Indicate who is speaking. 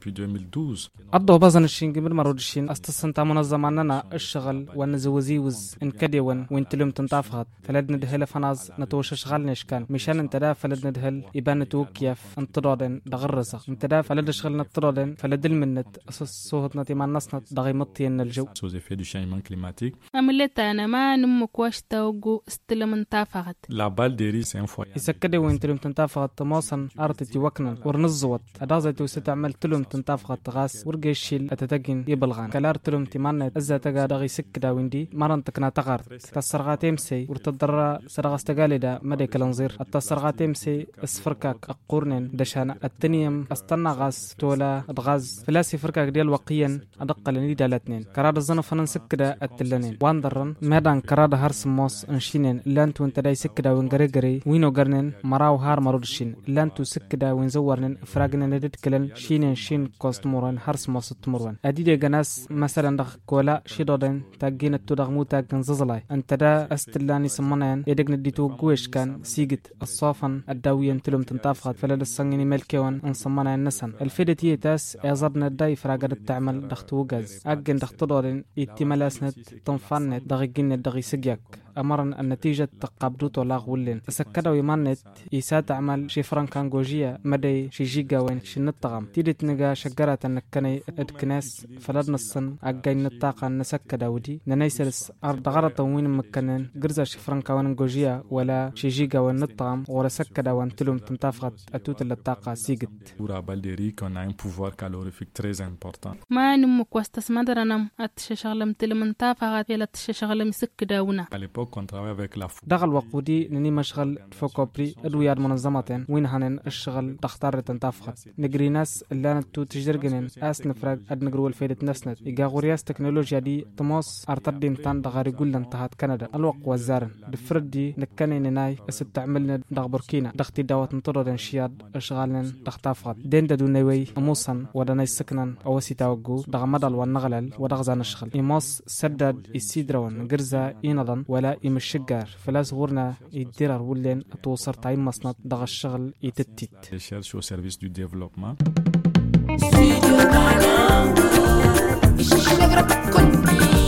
Speaker 1: أضو بازن الشين قبل مرود الشين أستصنت منظم عننا الشغل ونزوزيوز إنكديون وإنتلم تنطافغت فلد ندهل فناز نتوش شغل نشكان مشان انتدا فلد ندهل يبان توكيف انترادن دغرزق انتدا فلد شغل نترادن فلد المنت أساس صوت نتي ما نصنت دغي مطين الجو
Speaker 2: أملتا أنا ما نمك واش توجو استلم انطافغت
Speaker 3: لا بال ديري سين فوا
Speaker 1: يسكدي وإنتلم تنطافغت تماصن أرتي وكنا ورنزوت أدازت وستعمل تلم تنطافغت غاس ورجيشيل أتتجن يبلغان كلار تلم تمانة أزا تجا دغي سكدا ويندي مرن تكنا تغارت تسرغاتيم سي ورتدرى سرغاس تجالدا مدى كلنزير التسرغاتيم سي اسفركاك أقورنن دشان التنيم استنى غاس تولا ادغاز فلاسي فركاك ديال وقيا أدق لني دالتنين كراد الزنف نسكدا التلنين واندرن مدان كراد هارس موس انشينين لانتو انت داي سكدا وينغريغري وينو غرنن مراو هار مرودشين لانتو سكدا وينزورنن فراغنن ندكلن شينين شين كوستمورن هارس موس تمرون اديدي غناس مثلا دغ كولا شيدودن تاغين التودغمو تاغن ززلاي انت دا استلاني سمنان يدغن ديتو غويش كان سيجت الصافن الداويين تلم تنطافغت فلل السنغني ملكيون انصمنا النسن الفيدتي تاس يزرنا الداي فراغد تعمل دختو غاز اجن دختودن احتمالاسنت تنفنت دغيجن دغي سجيك أمرن النتيجة تقابدوت ولا غولين سكدا ويمانت يسا تعمل شي فرانكانجوجيا مدي شي جيجا وين شي نطغم تيدت نجا شجرات النكني ادكناس فلدنا الصن أجاين الطاقة نسكدا ودي ننيسلس أرض غرطة وين مكنن جرزا شي فرانكانجوجيا ولا شي جيجا وين نطغم ورا سكدا وان تلوم تنتافغت أتوت الطاقة سيجت
Speaker 3: pour Abalderi qu'on a un pouvoir calorifique très important.
Speaker 2: ما نمك واستسمدرنم أتششغلم تلم انتافغت يلا تششغلم سكداونا
Speaker 3: qu'on travaille avec la
Speaker 1: دغل وقودي نني مشغل فوكوبري ادويات منظمتين وين هنن الشغل تختار تنتافخت نجريناس اللي نتو تجرجنن اس نفرق اد نجرو الفيدت نسنت يغورياس تكنولوجيا دي تموس ارتدين تان دغاري قول انتهت كندا الوق وزارن دفردي نكنين ناي استعملنا دغ بوركينا دختي داوت نطردن شياد اشغالن تختافخت دين دو نوي اموسن ودناي سكنن اوسي توجو دغ مدل ونغلل ودغزان الشغل يموس سدد يسيدرون غرزا ينضن ولا يمشجار فلا صغورنا يدير ولين توصر تايم مصنع دغ الشغل يتتت
Speaker 3: recherche au service du développement.
Speaker 4: Studio Banango,